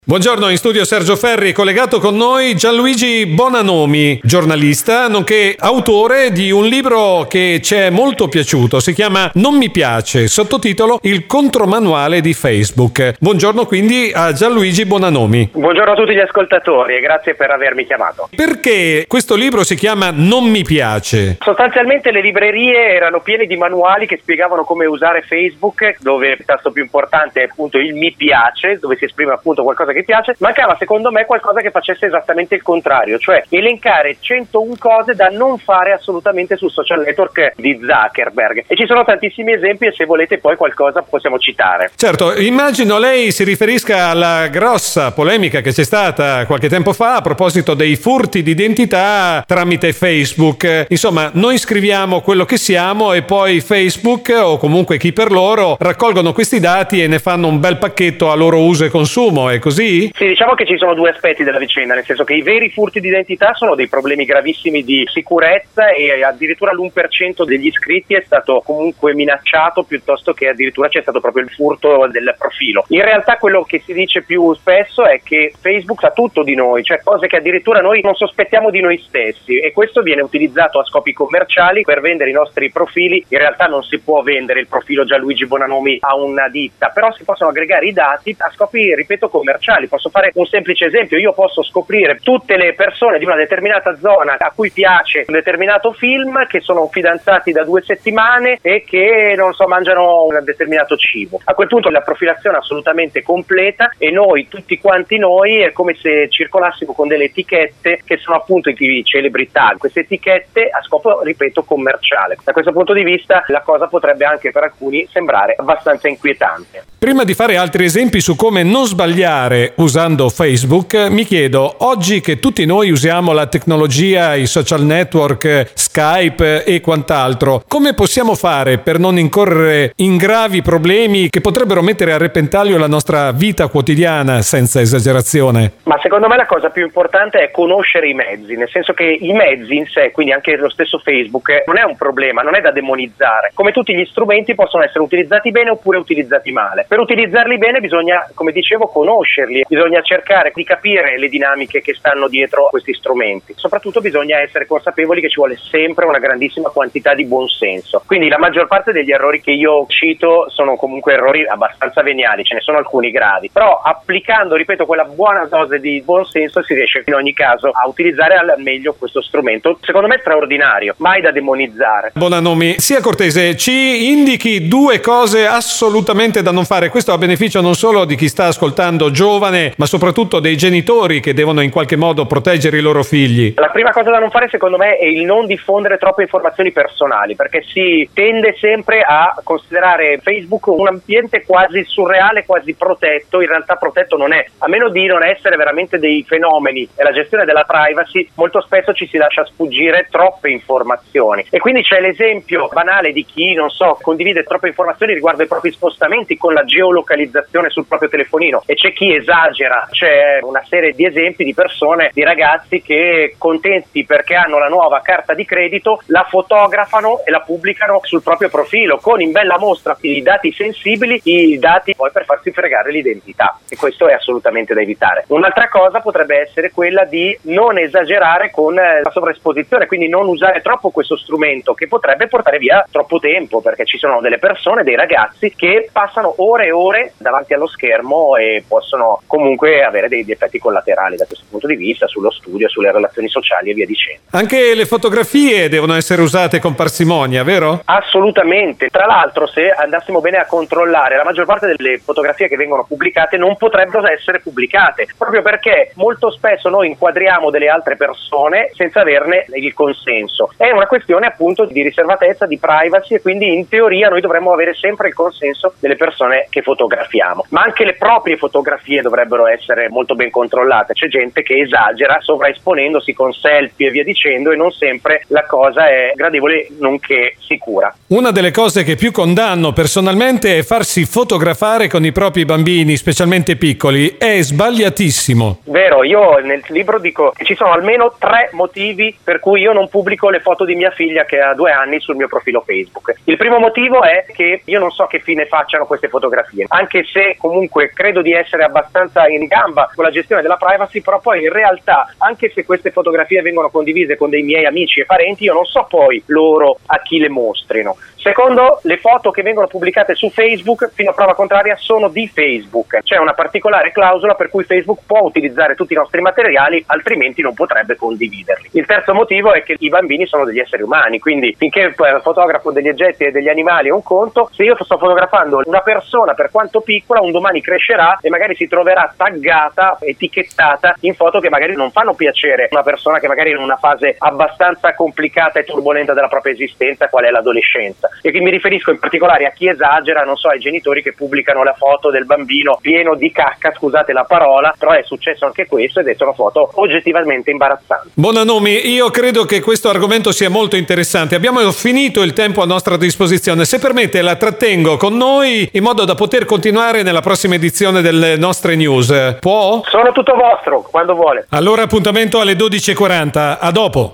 Buongiorno, in studio Sergio Ferri, collegato con noi Gianluigi Bonanomi, giornalista, nonché autore di un libro che ci è molto piaciuto, si chiama Non mi piace, sottotitolo Il contromanuale di Facebook. Buongiorno quindi a Gianluigi Bonanomi. Buongiorno a tutti gli ascoltatori e grazie per avermi chiamato. Perché questo libro si chiama Non mi piace? Sostanzialmente le librerie erano piene di manuali che spiegavano come usare Facebook, dove il tasto più importante è appunto il mi piace, dove si esprime appunto qualcosa che piace. Mancava secondo me qualcosa che facesse esattamente il contrario, cioè elencare 101 cose da non fare assolutamente sul social network di Zuckerberg, e ci sono tantissimi esempi e se volete poi qualcosa possiamo citare. Certo, immagino lei si riferisca alla grossa polemica che c'è stata qualche tempo fa a proposito dei furti di identità tramite Facebook. Insomma, noi scriviamo quello che siamo e poi Facebook o comunque chi per loro raccolgono questi dati e ne fanno un bel pacchetto a loro uso e consumo, è così? Sì, diciamo che ci sono due aspetti della vicenda, nel senso che i veri furti di identità sono dei problemi gravissimi di sicurezza e addirittura l'1% degli iscritti è stato comunque minacciato piuttosto che addirittura c'è stato proprio il furto del profilo. In realtà quello che si dice più spesso è che Facebook sa tutto di noi, cioè cose che addirittura noi non sospettiamo di noi stessi, e questo viene utilizzato a scopi commerciali per vendere i nostri profili. In realtà non si può vendere il profilo Gianluigi Bonanomi a una ditta, però si possono aggregare i dati a scopi, ripeto, commerciali. Posso fare un semplice esempio: io posso scoprire tutte le persone di una determinata zona a cui piace un determinato film, che sono fidanzati da 2 settimane e che, non so, mangiano un determinato cibo. A quel punto la profilazione è assolutamente completa e noi, tutti quanti noi, è come se circolassimo con delle etichette che sono appunto di celebrità, queste etichette a scopo, ripeto, commerciale. Da questo punto di vista la cosa potrebbe anche per alcuni sembrare abbastanza inquietante. Prima di fare altri esempi su come non sbagliare usando Facebook, mi chiedo, oggi che tutti noi usiamo la tecnologia, i social network, Skype e quant'altro, come possiamo fare per non incorrere in gravi problemi che potrebbero mettere a repentaglio la nostra vita quotidiana, senza esagerazione? Ma secondo me la cosa più importante è conoscere i mezzi, nel senso che i mezzi in sé, quindi anche lo stesso Facebook, non è un problema, non è da demonizzare. Come tutti gli strumenti possono essere utilizzati bene oppure utilizzati male. Per utilizzarli bene bisogna, come dicevo, conoscerli, bisogna cercare di capire le dinamiche che stanno dietro questi strumenti. Soprattutto bisogna essere consapevoli che ci vuole sempre una grandissima quantità di buonsenso. Quindi la maggior parte degli errori che io cito sono comunque errori abbastanza veniali, ce ne sono alcuni gravi, però applicando, ripeto, quella buona dose di buonsenso si riesce in ogni caso a utilizzare al meglio questo strumento, secondo me straordinario, mai da demonizzare. Bonanomi, sia cortese, ci indichi 2 cose assolutamente da non fare, questo a beneficio non solo di chi sta ascoltando giovane, ma soprattutto dei genitori che devono in qualche modo proteggere i loro figli. La prima cosa da non fare secondo me è il non diffondere troppe informazioni personali, perché si tende sempre a considerare Facebook un ambiente quasi surreale, quasi protetto. In realtà protetto non è, a meno di non essere veramente dei fenomeni nella gestione della privacy. Molto spesso ci si lascia sfuggire troppe informazioni e quindi c'è l'esempio banale di chi, non so, condivide troppe informazioni riguardo ai propri spostamenti con la geolocalizzazione sul proprio telefonino, e c'è chi esagera. C'è una serie di esempi di persone, di ragazzi che, contenti perché hanno la nuova carta di credito, la fotografano e la pubblicano sul proprio profilo con in bella mostra i dati sensibili, i dati poi per farsi fregare l'identità, e questo è assolutamente da evitare. Un'altra cosa potrebbe essere quella di non esagerare con la sovraesposizione, quindi non usare troppo questo strumento che potrebbe portare via troppo tempo, perché ci sono delle persone, dei ragazzi che passano ore e ore davanti allo schermo e possono comunque avere dei effetti collaterali da questo punto di vista sullo studio, sulle relazioni sociali e via dicendo. Anche le fotografie devono essere usate con parsimonia, vero? Assolutamente. Tra l'altro, se andassimo bene a controllare, la maggior parte delle fotografie che vengono pubblicate non potrebbero essere pubblicate, proprio perché molto spesso noi inquadriamo delle altre persone senza averne il consenso. È una questione appunto di riservatezza, di privacy, e quindi in teoria noi dovremmo avere sempre il consenso delle persone che fotografiamo. Ma anche le proprie fotografie dovrebbero essere molto ben controllate. C'è gente che esagera sovraesponendosi con selfie e via dicendo, e non sempre la cosa è gradevole nonché sicura. Una delle cose che più condanno personalmente è farsi fotografare con i propri bambini, specialmente piccoli. È sbagliatissimo. Vero, io nel libro dico che ci sono almeno 3 motivi per cui io non pubblico le foto di mia figlia che ha 2 anni sul mio profilo Facebook. Il primo motivo è che io non so che fine facciano queste fotografie, anche se comunque credo di essere abbastanza abbastanza in gamba con la gestione della privacy, però poi in realtà, anche se queste fotografie vengono condivise con dei miei amici e parenti, io non so poi loro a chi le mostrino. Secondo, le foto che vengono pubblicate su Facebook, fino a prova contraria, sono di Facebook. C'è una particolare clausola per cui Facebook può utilizzare tutti i nostri materiali, altrimenti non potrebbe condividerli. Il terzo motivo è che i bambini sono degli esseri umani, quindi finché fotografo degli oggetti e degli animali è un conto, se io sto fotografando una persona, per quanto piccola, un domani crescerà e magari si troverà taggata, etichettata in foto che magari non fanno piacere a una persona che magari è in una fase abbastanza complicata e turbolenta della propria esistenza, qual è l'adolescenza. E che mi riferisco in particolare a chi esagera, non so, ai genitori che pubblicano la foto del bambino pieno di cacca, scusate la parola, però è successo anche questo ed sono foto oggettivamente imbarazzanti. Bonanomi, io credo che questo argomento sia molto interessante. Abbiamo finito il tempo a nostra disposizione. Se permette, la trattengo con noi in modo da poter continuare nella prossima edizione delle nostre news. Può? Sono tutto vostro, quando vuole. Allora appuntamento alle 12:40. A dopo.